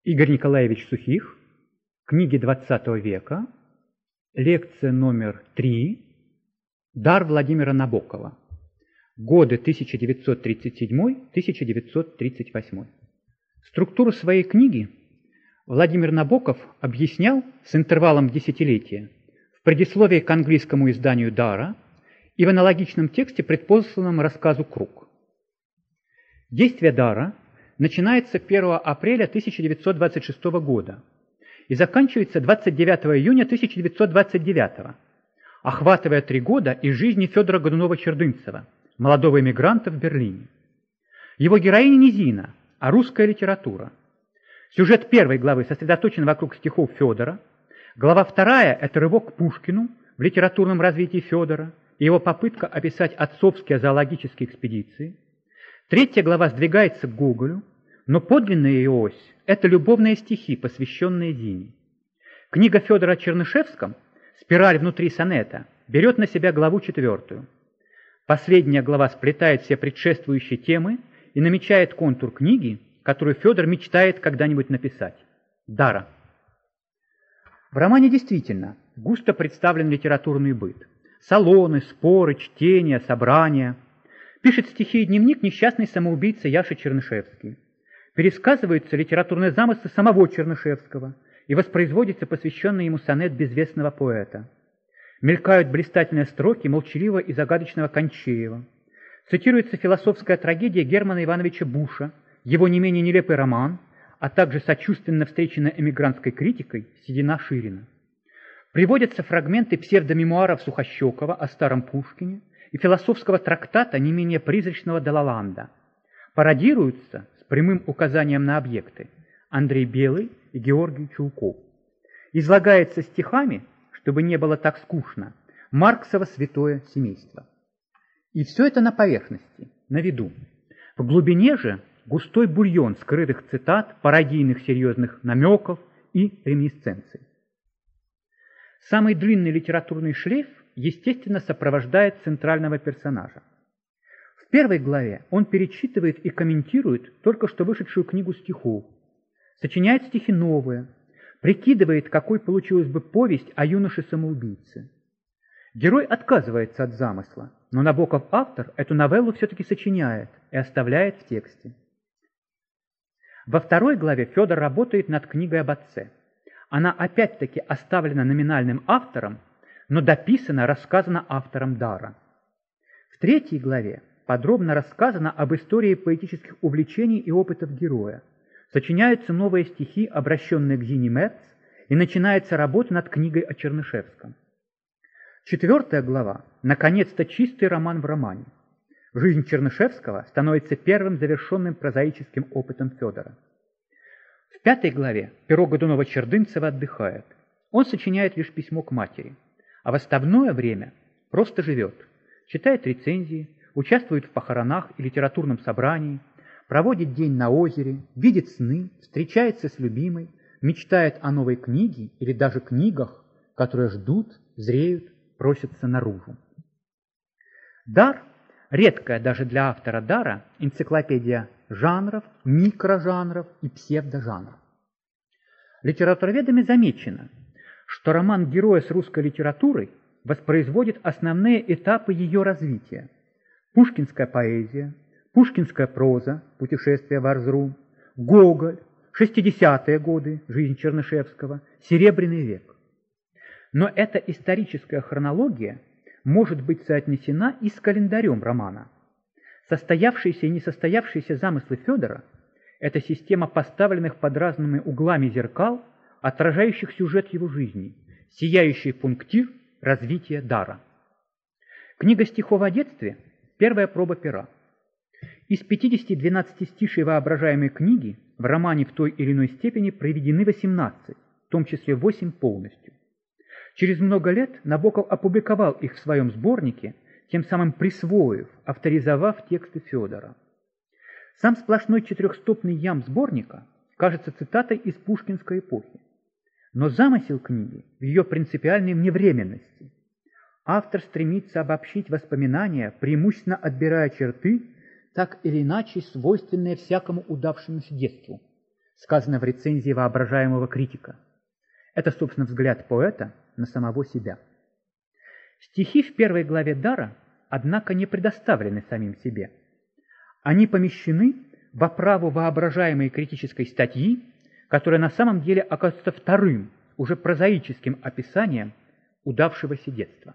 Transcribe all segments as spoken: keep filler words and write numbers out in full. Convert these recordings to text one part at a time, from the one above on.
Игорь Николаевич Сухих, книги двадцатого века, лекция номер три, «Дар Владимира Набокова. Годы тысяча девятьсот тридцать седьмой — тысяча девятьсот тридцать восьмой». Структуру своей книги Владимир Набоков объяснял с интервалом десятилетия в предисловии к английскому изданию «Дара» и в аналогичном тексте, предпосланном рассказу «Круг». Действие «Дара» начинается первого апреля тысяча девятьсот двадцать шестого года и заканчивается двадцать девятого июня тысяча девятьсот двадцать девятого, охватывая три года из жизни Федора Годунова-Чердынцева, молодого эмигранта в Берлине. Его героиня не Зина, а русская литература. Сюжет первой главы сосредоточен вокруг стихов Федора, глава вторая – это рывок к Пушкину в литературном развитии Федора и его попытка описать отцовские зоологические экспедиции. Третья глава сдвигается к Гоголю, но подлинная ее ось – это любовные стихи, посвященные Зине. Книга Федора о Чернышевском «Спираль внутри сонета» берет на себя главу четвертую. Последняя глава сплетает все предшествующие темы и намечает контур книги, которую Федор мечтает когда-нибудь написать – «Дара». В романе действительно густо представлен литературный быт. Салоны, споры, чтения, собрания. Пишет стихи и дневник несчастный самоубийца Яша Чернышевский. Пересказываются литературные замыслы самого Чернышевского и воспроизводится посвященный ему сонет безвестного поэта. Мелькают блистательные строки молчаливого и загадочного Кончеева. Цитируется философская трагедия Германа Ивановича Буша, его не менее нелепый роман, а также сочувственно встреченная эмигрантской критикой Седина Ширина. Приводятся фрагменты псевдомемуаров Сухощекова о старом Пушкине и философского трактата не менее призрачного Делаланда. Пародируются с прямым указанием на объекты Андрей Белый и Георгий Чулков. Излагается стихами, чтобы не было так скучно, Марксово «Святое семейство». И все это на поверхности, на виду. В глубине же густой бульон скрытых цитат, пародийных серьезных намеков и реминисценций. Самый длинный литературный шлейф, естественно, сопровождает центрального персонажа. В первой главе он перечитывает и комментирует только что вышедшую книгу стихов, сочиняет стихи новые, прикидывает, какой получилась бы повесть о юноше-самоубийце. Герой отказывается от замысла, но Набоков автор эту новеллу все-таки сочиняет и оставляет в тексте. Во второй главе Федор работает над книгой об отце. Она опять-таки оставлена номинальным автором, но дописана, рассказана автором «Дара». В третьей главе подробно рассказано об истории поэтических увлечений и опытов героя. Сочиняются новые стихи, обращенные к Зине Мерц, и начинается работа над книгой о Чернышевском. Четвертая глава – наконец-то чистый роман в романе. Жизнь Чернышевского становится первым завершенным прозаическим опытом Федора. В пятой главе перо Годунова-Чердынцева отдыхает. Он сочиняет лишь письмо к матери, а в остальное время просто живет, читает рецензии, участвует в похоронах и литературном собрании, проводит день на озере, видит сны, встречается с любимой, мечтает о новой книге или даже книгах, которые ждут, зреют, просятся наружу. «Дар» — редкая даже для автора «Дара» энциклопедия жанров, микрожанров и псевдожанров. Литературоведами замечено, что роман героя с русской литературой воспроизводит основные этапы ее развития. Пушкинская поэзия, пушкинская проза, путешествие в Арзрум, Гоголь, шестидесятые годы, жизнь Чернышевского, Серебряный век. Но эта историческая хронология может быть соотнесена и с календарем романа. Состоявшиеся и несостоявшиеся замыслы Федора – это система поставленных под разными углами зеркал, отражающих сюжет его жизни, сияющий пунктир развития Дара. Книга стихов о детстве – первая проба пера. Из пятидесяти двенадцатистишей воображаемой книги в романе в той или иной степени приведены восемнадцать, в том числе восемь полностью. Через много лет Набоков опубликовал их в своем сборнике, тем самым присвоив, авторизовав тексты Федора. Сам сплошной четырехстопный ям сборника кажется цитатой из пушкинской эпохи. Но замысел книги в ее принципиальной вневременности. Автор стремится обобщить воспоминания, преимущественно отбирая черты, так или иначе свойственные всякому удавшемуся детству, сказано в рецензии воображаемого критика. Это, собственно, взгляд поэта на самого себя. Стихи в первой главе «Дара», однако, не предоставлены самим себе. Они помещены в оправу воображаемой критической статьи, которая на самом деле оказывается вторым, уже прозаическим описанием удавшегося детства.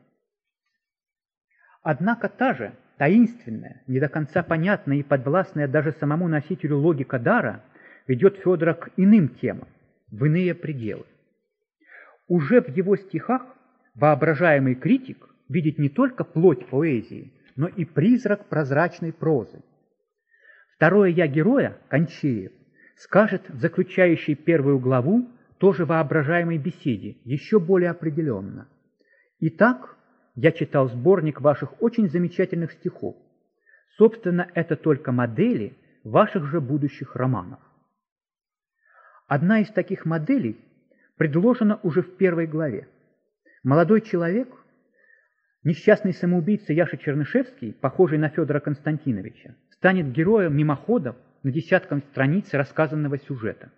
Однако та же таинственная, не до конца понятная и подвластная даже самому носителю логика дара ведет Федора к иным темам, в иные пределы. Уже в его стихах воображаемый критик видит не только плоть поэзии, но и призрак прозрачной прозы. Второе «я» героя, Кончеев, скажет в заключающей первую главу тоже воображаемой беседе, еще более определенно. «Итак, я читал сборник ваших очень замечательных стихов. Собственно, это только модели ваших же будущих романов». Одна из таких моделей предложена уже в первой главе. Молодой человек, несчастный самоубийца Яша Чернышевский, похожий на Федора Константиновича, станет героем мимоходов на десяткам страниц рассказанного сюжета.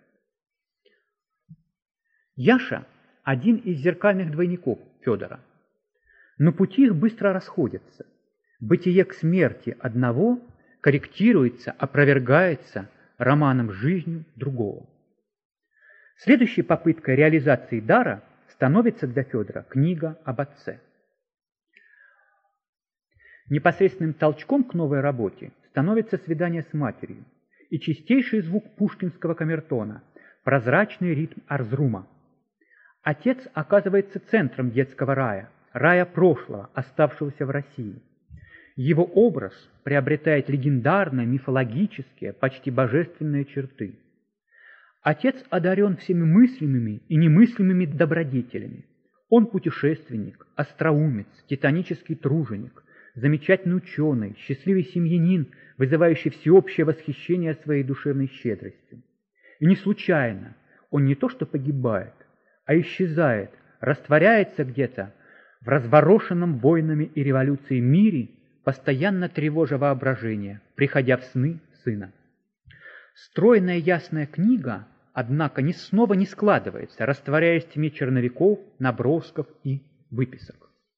Яша – один из зеркальных двойников Федора. Но пути их быстро расходятся. Бытие к смерти одного корректируется, опровергается романом «Жизнью» другого. Следующей попыткой реализации дара становится для Федора книга об отце. Непосредственным толчком к новой работе становится свидание с матерью и чистейший звук пушкинского камертона, прозрачный ритм Арзрума. Отец оказывается центром детского рая, рая прошлого, оставшегося в России. Его образ приобретает легендарные, мифологические, почти божественные черты. Отец одарен всеми мыслимыми и немыслимыми добродетелями. Он путешественник, остроумец, титанический труженик, замечательный ученый, счастливый семьянин, вызывающий всеобщее восхищение своей душевной щедростью. И не случайно он не то что погибает, а исчезает, растворяется где-то в разворошенном войнами и революцией мире, постоянно тревожа воображение, приходя в сны сына. Стройная ясная книга, однако, ни снова не складывается, растворяясь в тьме черновиков, набросков и выписок.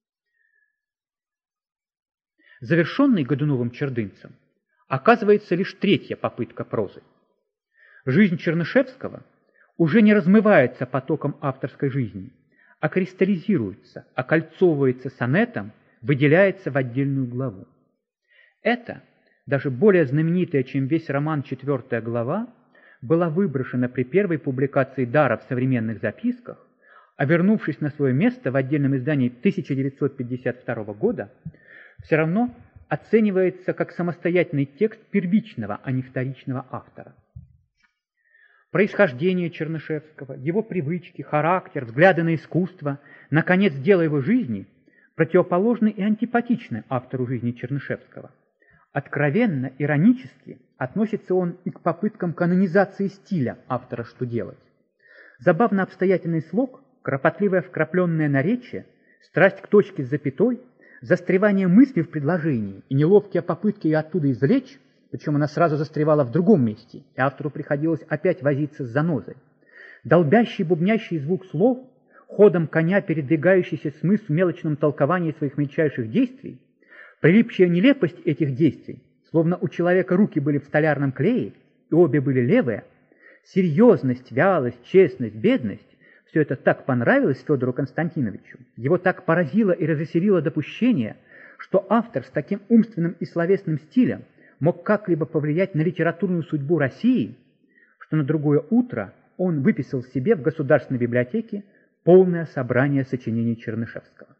Завершенной Годуновым-Чердынцем оказывается лишь третья попытка прозы. Жизнь Чернышевского уже не размывается потоком авторской жизни, а кристаллизируется, окольцовывается сонетом, выделяется в отдельную главу. Это, даже более знаменитая, чем весь роман, четвертая глава, была выброшена при первой публикации «Дара» в современных записках, а вернувшись на свое место в отдельном издании тысяча девятьсот пятьдесят второго года, все равно оценивается как самостоятельный текст первичного, а не вторичного автора. Происхождение Чернышевского, его привычки, характер, взгляды на искусство, наконец, дело его жизни противоположны и антипатичны автору жизни Чернышевского. Откровенно, иронически относится он и к попыткам канонизации стиля автора «Что делать?». Забавно обстоятельный слог, кропотливое вкрапленное наречие, страсть к точке с запятой, застревание мысли в предложении и неловкие попытки ее оттуда извлечь, причем она сразу застревала в другом месте, и автору приходилось опять возиться с занозой. Долбящий, бубнящий звук слов, ходом коня передвигающийся смысл в мелочном толковании своих мельчайших действий, прилипчая нелепость этих действий, словно у человека руки были в столярном клее, и обе были левые, серьезность, вялость, честность, бедность — все это так понравилось Федору Константиновичу, его так поразило и развеселило допущение, что автор с таким умственным и словесным стилем мог как-либо повлиять на литературную судьбу России, что на другое утро он выписал себе в Государственной библиотеке полное собрание сочинений Чернышевского.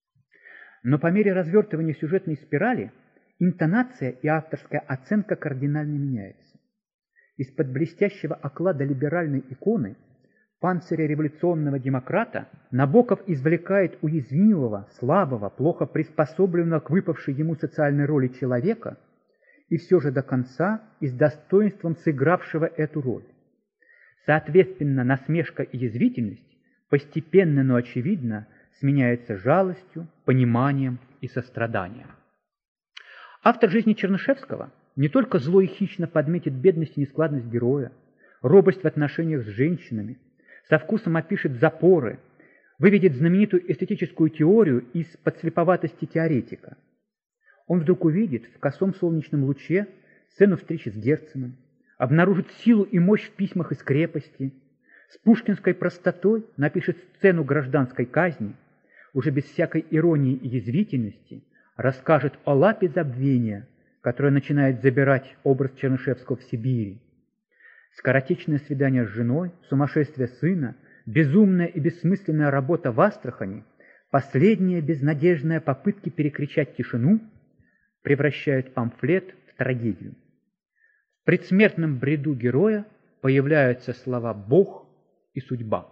Но по мере развертывания сюжетной спирали интонация и авторская оценка кардинально меняются. Из-под блестящего оклада либеральной иконы, панциря революционного демократа, Набоков извлекает уязвимого, слабого, плохо приспособленного к выпавшей ему социальной роли человека и все же до конца и с достоинством сыгравшего эту роль. Соответственно, насмешка и язвительность постепенно, но очевидно, сменяется жалостью, пониманием и состраданием. Автор жизни Чернышевского не только зло и хищно подметит бедность и нескладность героя, робость в отношениях с женщинами, со вкусом опишет запоры, выведет знаменитую эстетическую теорию из подслеповатости теоретика. Он вдруг увидит в косом солнечном луче сцену встречи с Герценом, обнаружит силу и мощь в письмах из крепости, с пушкинской простотой напишет сцену гражданской казни, уже без всякой иронии и язвительности расскажет о лапе забвения, которая начинает забирать образ Чернышевского в Сибири. Скоротечное свидание с женой, сумасшествие сына, безумная и бессмысленная работа в Астрахани, последние безнадежные попытки перекричать тишину превращают памфлет в трагедию. В предсмертном бреду героя появляются слова «Бог» и «судьба».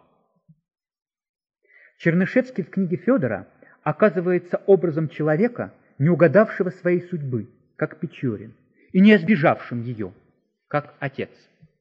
Чернышевский в книге Федора оказывается образом человека, не угадавшего своей судьбы, как Печорин, и не избежавшим ее, как отец.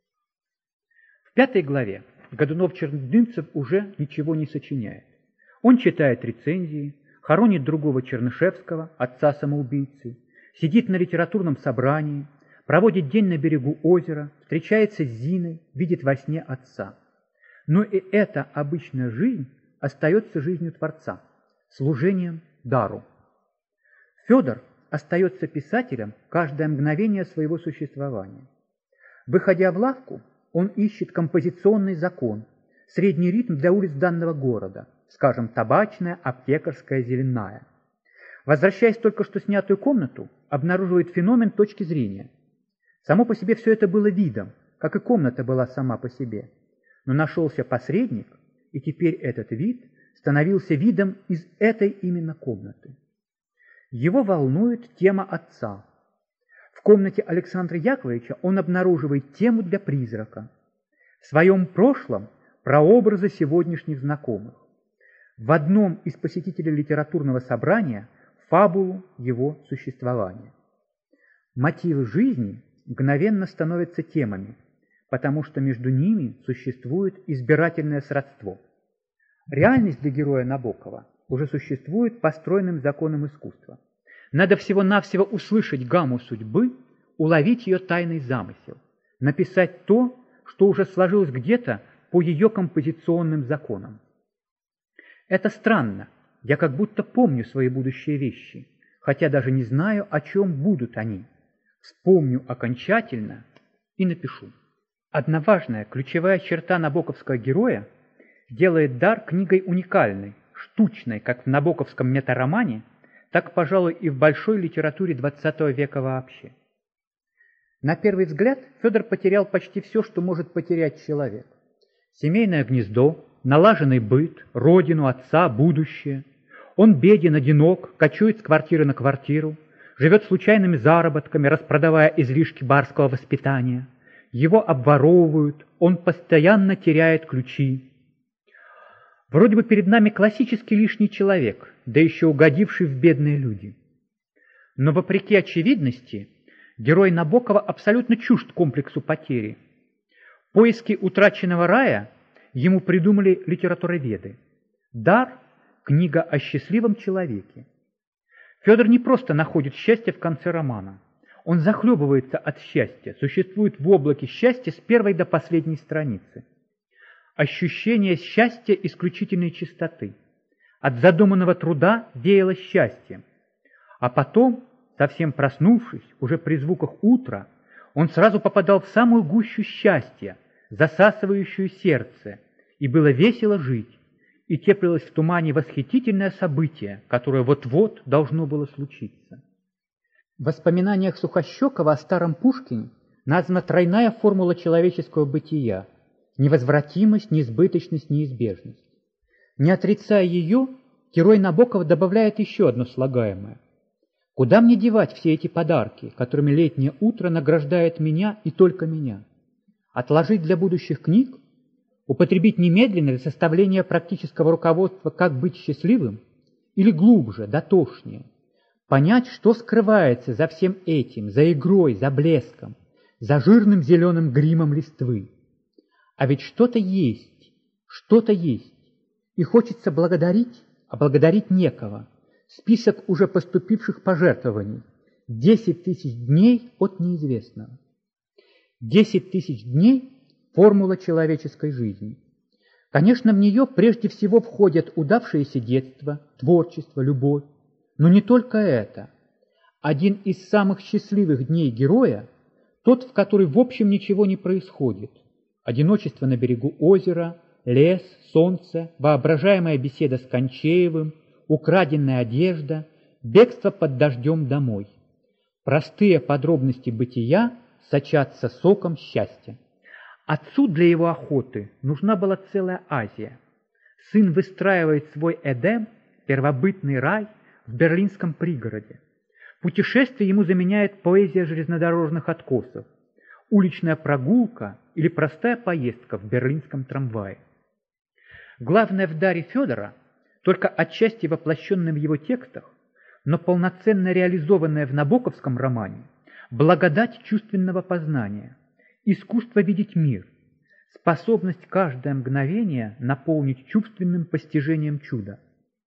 В пятой главе Годунов-Чернышевцев уже ничего не сочиняет. Он читает рецензии, хоронит другого Чернышевского, отца-самоубийцы, сидит на литературном собрании, проводит день на берегу озера, встречается с Зиной, видит во сне отца. Но и эта обычная жизнь остается жизнью Творца, служением дару. Федор остается писателем каждое мгновение своего существования. Выходя в лавку, он ищет композиционный закон, средний ритм для улиц данного города, скажем, табачная, аптекарская, зеленая. Возвращаясь в только что снятую комнату, обнаруживает феномен точки зрения. Само по себе все это было видом, как и комната была сама по себе. Но нашелся посредник, и теперь этот вид становился видом из этой именно комнаты. Его волнует тема отца. В комнате Александра Яковлевича он обнаруживает тему для призрака. В своем прошлом прообразы сегодняшних знакомых. В одном из посетителей литературного собрания фабулу его существования. Мотивы жизни мгновенно становятся темами, потому что между ними существует избирательное сродство. Реальность для героя Набокова уже существует по стройным законам искусства. Надо всего-навсего услышать гамму судьбы, уловить ее тайный замысел, написать то, что уже сложилось где-то по ее композиционным законам. Это странно, я как будто помню свои будущие вещи, хотя даже не знаю, о чем будут они. Вспомню окончательно и напишу. Одна важная, ключевая черта набоковского героя делает дар книгой уникальной, штучной, как в набоковском метаромане, так, пожалуй, и в большой литературе двадцатого века вообще. На первый взгляд Федор потерял почти все, что может потерять человек. Семейное гнездо, налаженный быт, родину, отца, будущее. Он беден, одинок, кочует с квартиры на квартиру, живет случайными заработками, распродавая излишки барского воспитания. Его обворовывают, он постоянно теряет ключи. Вроде бы перед нами классический лишний человек, да еще угодивший в бедные люди. Но вопреки очевидности, герой Набокова абсолютно чужд комплексу потери. Поиски утраченного рая ему придумали литературоведы. Дар – книга о счастливом человеке. Федор не просто находит счастье в конце романа. Он захлебывается от счастья, существует в облаке счастья с первой до последней страницы. Ощущение счастья исключительной чистоты. От задуманного труда веяло счастьем. А потом, совсем проснувшись, уже при звуках утра, он сразу попадал в самую гущу счастья, засасывающую сердце, и было весело жить, и теплилось в тумане восхитительное событие, которое вот-вот должно было случиться. В воспоминаниях Сухощекова о старом Пушкине названа тройная формула человеческого бытия – невозвратимость, неизбыточность, неизбежность. Не отрицая ее, герой Набокова добавляет еще одно слагаемое. Куда мне девать все эти подарки, которыми летнее утро награждает меня и только меня? Отложить для будущих книг? Употребить немедленно для составления практического руководства «Как быть счастливым»? Или глубже, дотошнее? Понять, что скрывается за всем этим, за игрой, за блеском, за жирным зеленым гримом листвы? А ведь что-то есть, что-то есть, и хочется благодарить, а благодарить некого. Список уже поступивших пожертвований. Десять тысяч дней от неизвестного. Десять тысяч дней формула человеческой жизни. Конечно, в нее прежде всего входят удавшееся детство, творчество, любовь. Но не только это. Один из самых счастливых дней героя – тот, в который в общем ничего не происходит. Одиночество на берегу озера, лес, солнце, воображаемая беседа с Кончеевым, украденная одежда, бегство под дождем домой. Простые подробности бытия сочатся соком счастья. Отцу для его охоты нужна была целая Азия. Сын выстраивает свой Эдем, первобытный рай, в берлинском пригороде. Путешествие ему заменяет поэзия железнодорожных откосов, уличная прогулка или простая поездка в берлинском трамвае. Главное в даре Федора, только отчасти воплощенное в его текстах, но полноценно реализованное в набоковском романе, благодать чувственного познания, искусство видеть мир, способность каждое мгновение наполнить чувственным постижением чуда.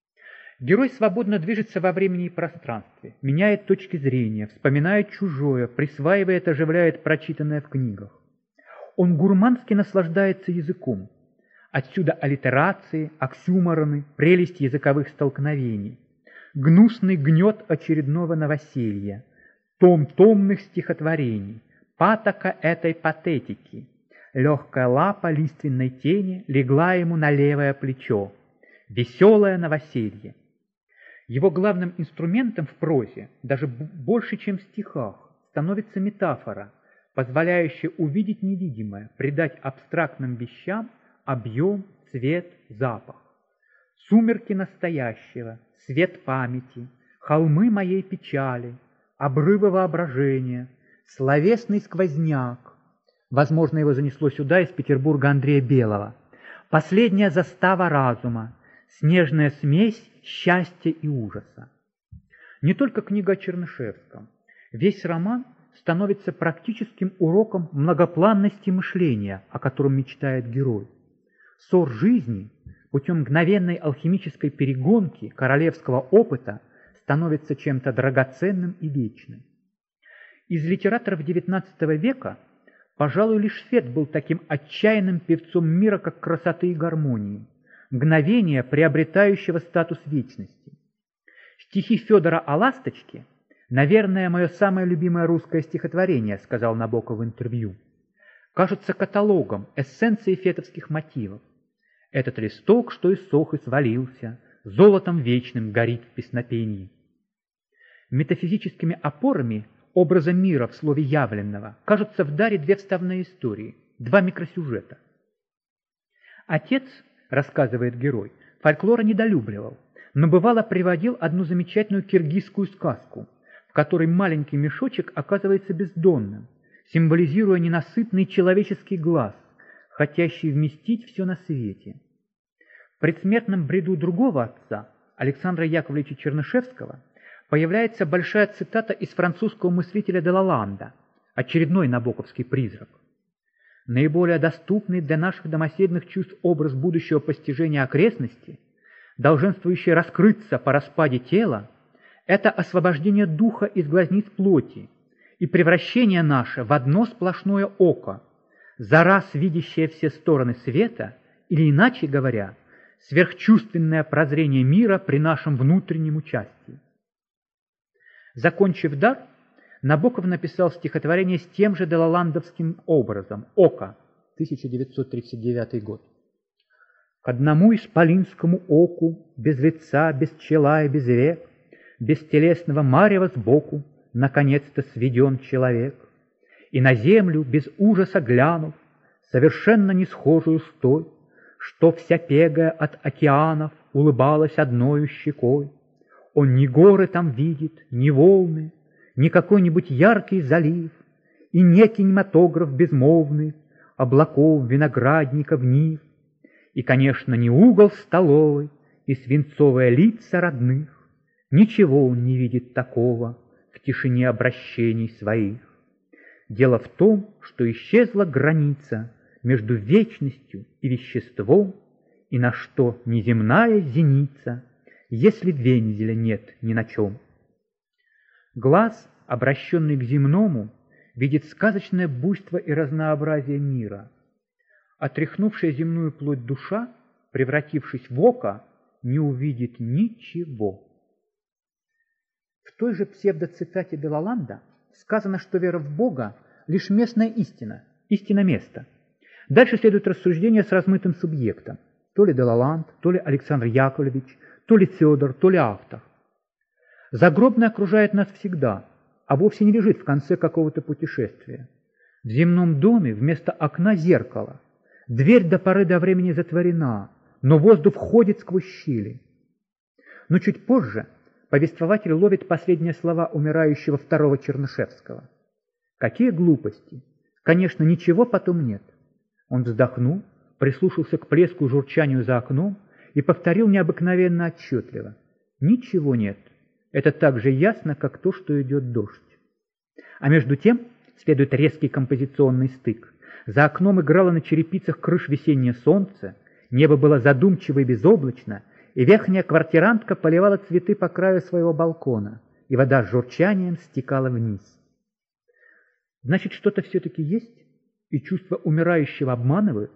Герой свободно движется во времени и пространстве, меняет точки зрения, вспоминает чужое, присваивает, оживляет прочитанное в книгах. Он гурмански наслаждается языком. Отсюда аллитерации, оксюмороны, прелесть языковых столкновений, гнусный гнет очередного новоселья, том томных стихотворений, патока этой патетики. Легкая лапа лиственной тени легла ему на левое плечо. Веселое новоселье. Его главным инструментом в прозе, даже больше, чем в стихах, становится метафора, позволяющая увидеть невидимое, придать абстрактным вещам объем, цвет, запах. Сумерки настоящего, свет памяти, холмы моей печали, обрывы воображения, словесный сквозняк. Возможно, его занесло сюда из Петербурга Андрея Белого. Последняя застава разума, снежная смесь счастья и ужаса. Не только книга о Чернышевском. Весь роман становится практическим уроком многопланности мышления, о котором мечтает герой. Ссор жизни путем мгновенной алхимической перегонки королевского опыта становится чем-то драгоценным и вечным. Из литераторов девятнадцатого века, пожалуй, лишь Фет был таким отчаянным певцом мира, как красоты и гармонии, мгновения, приобретающего статус вечности. Стихи Федора о ласточке, наверное, мое самое любимое русское стихотворение, сказал Набоков в интервью, кажутся каталогом, эссенцией фетовских мотивов. Этот листок, что иссох и свалился, золотом вечным горит в песнопении. Метафизическими опорами образа мира в слове явленного кажутся в даре две вставные истории, два микросюжета. Отец, рассказывает герой, фольклора недолюбливал, но бывало приводил одну замечательную киргизскую сказку, в которой маленький мешочек оказывается бездонным, символизируя ненасытный человеческий глаз, хотящий вместить все на свете. В предсмертном бреду другого отца, Александра Яковлевича Чернышевского, появляется большая цитата из французского мыслителя де Лаланда, очередной набоковский призрак. Наиболее доступный для наших домоседных чувств образ будущего постижения окрестности, долженствующий раскрыться по распаде тела, это освобождение духа из глазниц плоти и превращение наше в одно сплошное око, за раз видящее все стороны света, или, иначе говоря, сверхчувственное прозрение мира при нашем внутреннем участии. Закончив дар, Набоков написал стихотворение с тем же делаландовским образом «Око», тысяча девятьсот тридцать девятый год. «К одному исполинскому оку, без лица, без чела и без век, без телесного марева сбоку, наконец-то сведен человек, и на землю, без ужаса глянув, совершенно не схожую с той, что вся пегая от океанов улыбалась одною щекой. Он ни горы там видит, ни волны, ни какой-нибудь яркий залив, и не кинематограф безмолвный, облаков, виноградников, нив, и, конечно, не угол столовой и свинцовые лица родных. Ничего он не видит такого в тишине обращений своих. Дело в том, что исчезла граница между вечностью и веществом, и на что неземная зеница, если вензеля нет ни на чем. Глаз, обращенный к земному, видит сказочное буйство и разнообразие мира. Отряхнувшая земную плоть душа, превратившись в око, не увидит ничего. В той же псевдоцитате де Лаланда сказано, что вера в Бога – лишь местная истина, истина места. Дальше следует рассуждение с размытым субъектом. То ли де Лаланд, то ли Александр Яковлевич, то ли Федор, то ли автор. Загробное окружает нас всегда, а вовсе не лежит в конце какого-то путешествия. В земном доме вместо окна зеркало. Дверь до поры до времени затворена, но воздух входит сквозь щели. Но чуть позже повествователь ловит последние слова умирающего второго Чернышевского. Какие глупости! Конечно, ничего потом нет. Он вздохнул, прислушался к плеску и журчанию за окном и повторил необыкновенно отчетливо. Ничего нет. Это так же ясно, как то, что идет дождь. А между тем следует резкий композиционный стык. За окном играло на черепицах крыш весеннее солнце, небо было задумчиво и безоблачно, и верхняя квартирантка поливала цветы по краю своего балкона, и вода с журчанием стекала вниз. Значит, что-то все-таки есть, и чувства умирающего обманывают?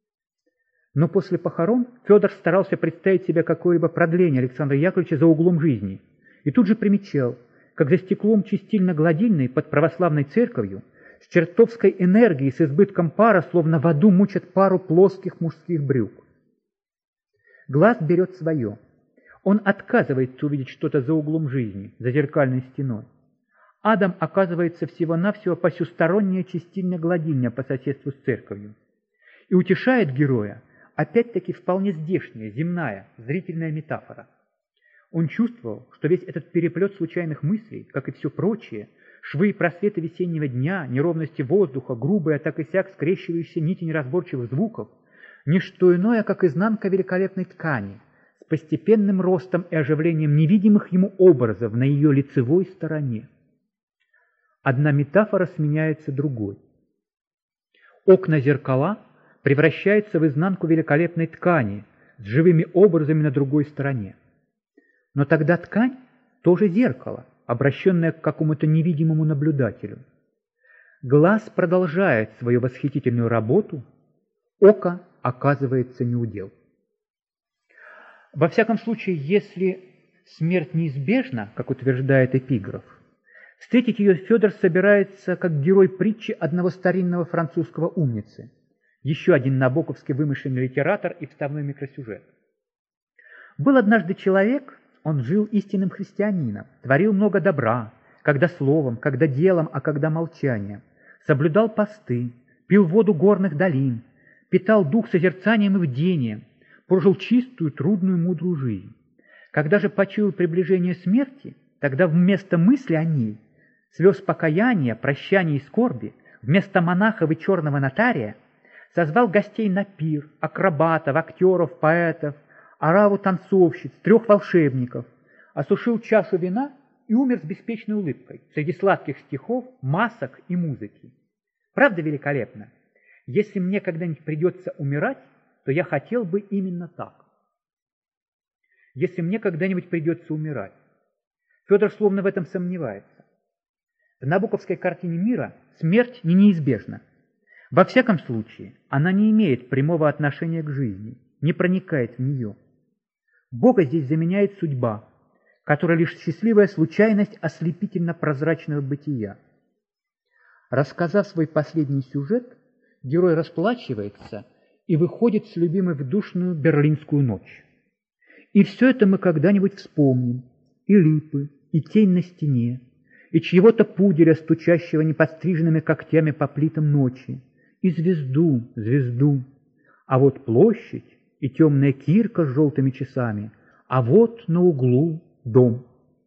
Но после похорон Федор старался представить себе какое-либо продление Александра Яковлевича за углом жизни, и тут же примечал, как за стеклом чистильно-гладильной под православной церковью с чертовской энергией, с избытком пара, словно в аду мучат пару плоских мужских брюк. Глаз берет свое. Он отказывается увидеть что-то за углом жизни, за зеркальной стеной. Адам оказывается всего-навсего посюсторонняя чистильня-гладильня по соседству с церковью. И утешает героя опять-таки вполне здешняя, земная, зрительная метафора. Он чувствовал, что весь этот переплет случайных мыслей, как и все прочее, швы и просветы весеннего дня, неровности воздуха, грубые, так и сяк скрещивающиеся нити неразборчивых звуков, не что иное, как изнанка великолепной ткани, с постепенным ростом и оживлением невидимых ему образов на ее лицевой стороне. Одна метафора сменяется другой. Окна-зеркала превращаются в изнанку великолепной ткани с живыми образами на другой стороне. Но тогда ткань тоже зеркало, обращенное к какому-то невидимому наблюдателю. Глаз продолжает свою восхитительную работу, око оказывается неудел. Во всяком случае, если смерть неизбежна, как утверждает эпиграф, встретить ее Федор собирается как герой притчи одного старинного французского умницы, еще один набоковский вымышленный литератор и вставной микросюжет. Был однажды человек, он жил истинным христианином, творил много добра, когда словом, когда делом, а когда молчанием, соблюдал посты, пил воду горных долин, питал дух созерцанием и бдением, прожил чистую, трудную, мудрую жизнь. Когда же почуял приближение смерти, тогда вместо мысли о ней, слез покаяния, прощания и скорби, вместо монахов и черного нотария, созвал гостей на пир, акробатов, актеров, поэтов, ораву танцовщиц, трех волшебников, осушил чашу вина и умер с беспечной улыбкой среди сладких стихов, масок и музыки. Правда великолепно? Если мне когда-нибудь придется умирать, то я хотел бы именно так. Если мне когда-нибудь придется умирать. Федор словно в этом сомневается. В набоковской картине мира смерть не неизбежна. Во всяком случае, она не имеет прямого отношения к жизни, не проникает в нее. Бога здесь заменяет судьба, которая лишь счастливая случайность ослепительно-прозрачного бытия. Рассказав свой последний сюжет, герой расплачивается и выходит с любимой в душную берлинскую ночь. И все это мы когда-нибудь вспомним, и липы, и тень на стене, и чьего-то пуделя, стучащего неподстриженными когтями по плитам ночи, и звезду, звезду, а вот площадь и темная кирка с желтыми часами, а вот на углу дом.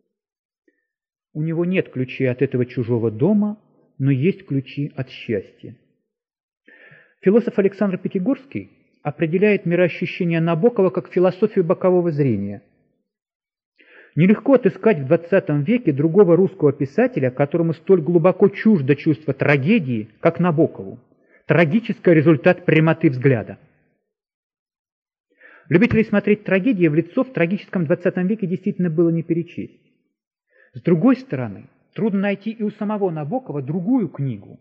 У него нет ключей от этого чужого дома, но есть ключи от счастья. Философ Александр Пятигорский определяет мироощущение Набокова как философию бокового зрения. Нелегко отыскать в двадцатом веке другого русского писателя, которому столь глубоко чуждо чувство трагедии, как Набокову. Трагический результат прямоты взгляда. Любителей смотреть трагедии в лицо в трагическом двадцатом веке действительно было не перечесть. С другой стороны, трудно найти и у самого Набокова другую книгу,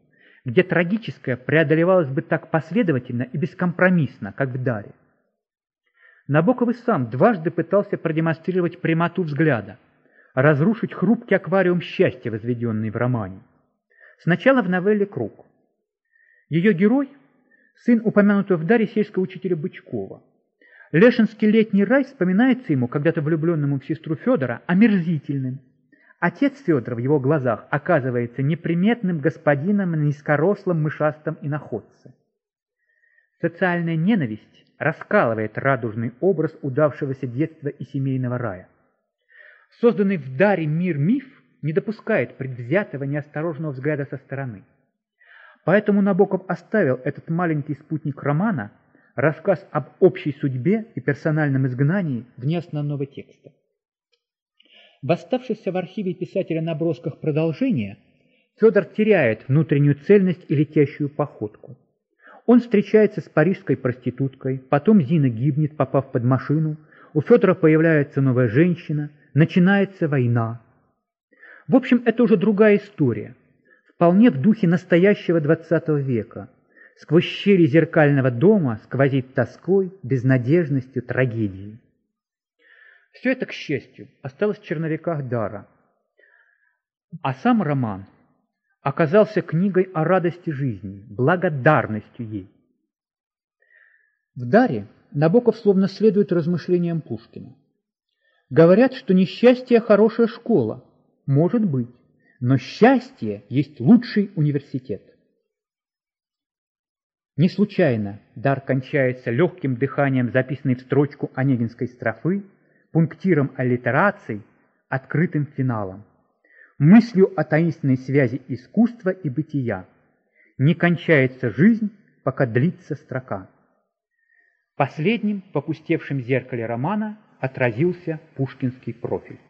где трагическое преодолевалось бы так последовательно и бескомпромиссно, как в «Даре». Набоков и сам дважды пытался продемонстрировать прямоту взгляда, разрушить хрупкий аквариум счастья, возведенный в романе. Сначала в новелле «Круг». Ее герой – сын упомянутого в «Даре» сельского учителя Бычкова. Лешинский летний рай вспоминается ему, когда-то влюбленному в сестру Федора, омерзительным. Отец Федора в его глазах оказывается неприметным господином на низкорослом мышастом иноходце. Социальная ненависть раскалывает радужный образ удавшегося детства и семейного рая. Созданный в «Даре» мир-миф не допускает предвзятого, неосторожного взгляда со стороны. Поэтому Набоков оставил этот маленький спутник романа, рассказ об общей судьбе и персональном изгнании, вне основного текста. В оставшихся в архиве писателя набросках продолжения Федор теряет внутреннюю цельность и летящую походку. Он встречается с парижской проституткой, потом Зина гибнет, попав под машину, у Федора появляется новая женщина, начинается война. В общем, это уже другая история, вполне в духе настоящего двадцатого века. Сквозь щели зеркального дома сквозит тоской, безнадежностью, трагедией. Все это, к счастью, осталось в черновиках «Дара». А сам роман оказался книгой о радости жизни, благодарностью ей. В «Даре» Набоков словно следует размышлениям Пушкина. Говорят, что несчастье – хорошая школа. Может быть, но счастье есть лучший университет. Не случайно «Дар» кончается легким дыханием, записанной в строчку онегинской строфы, пунктиром аллитераций, открытым финалом, мыслью о таинственной связи искусства и бытия. Не кончается жизнь, пока длится строка. Последним в опустевшем зеркале романа отразился пушкинский профиль.